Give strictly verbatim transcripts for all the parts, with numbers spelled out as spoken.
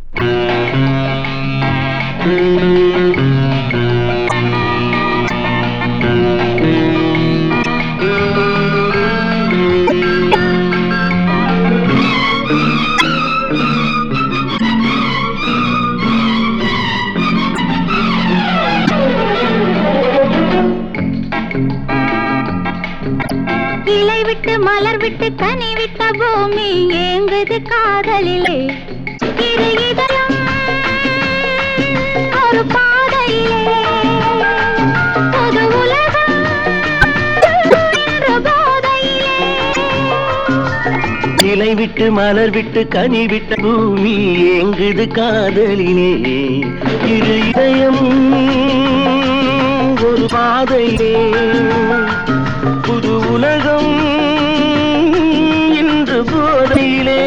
இலை விட்டு மலர் விட்டு கனி விட்ட பூமி ஏங்குது காதலிலே. இரு இதயம் ஒரு பாதையிலே, புது உலகம் என்ற போதையிலே. இலை விட்டு மலர் விட்டு கனி விட்ட பூமி ஏங்குது காதலிலே. இரு இதயம் ஒரு பாதையிலே, புது உலகம் என்று போதையிலே.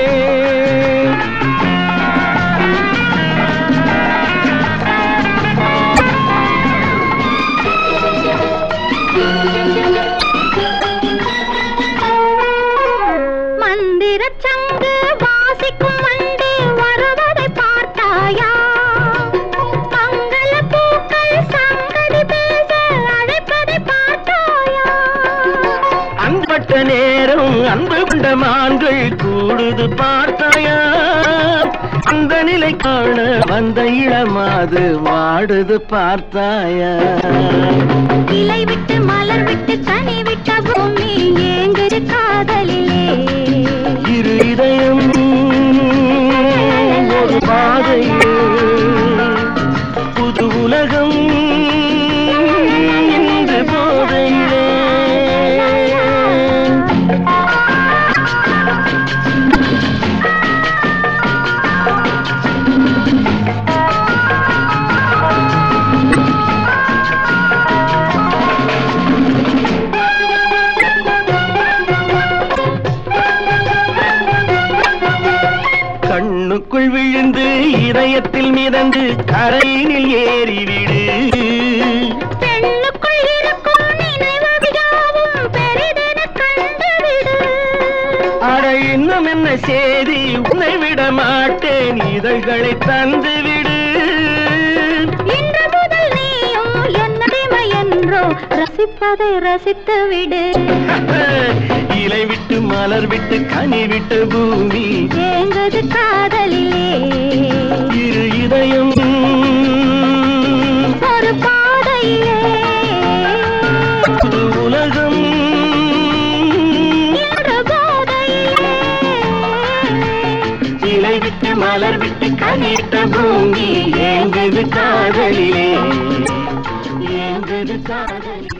மந்திர சங்கு வாசிக்கும் மண்டு வருவதை பார்த்தாயா? மங்கள பூக்கள் சங்கதி பேச அழைப்பதை பார்த்தாயா? அன்பட்ட நேரம் அன்பு கொண்ட மான்கள் கூடுது பார்த்தாயா? அந்த நிலை காண வந்த இளமாது வாடுது பார்த்தாயா? இலை விட்டு மலர் விட்டு கனி விட்ட பூமி ஏங்குது காதலிலே. இரு இதயம் ஒரு பாதையிலே, புது உலகம் என்று போதையிலே. கண்ணுக்குள் விழுந்து இதயத்தில் மிதந்து கரையினில் ஏறிவிடு. பெண்ணுக்குள் இருக்கும் நினைவுகளும் பெரிதென கண்டுவிடு. அட இன்னும் என்ன சேதி, உன்னை விட மாட்டேன், இதழ்களை தந்துவிடு. இன்று முதல் நீயும் என்னடிமை என்றோ ரசிப்பதை ரசித்து விடு. இலை விட்டு மலர் விட்டு கனி விட்டு பூமி ஏங்குது காதலிலே. இரு இதயம் ஒரு பாதையிலே, புது உலகம் என்ற போதையிலே. இலை விட்டு மலர் விட்டு கனி விட்ட பூமி ஏங்குது காதலிலே, ஏங்குது காதலிலே.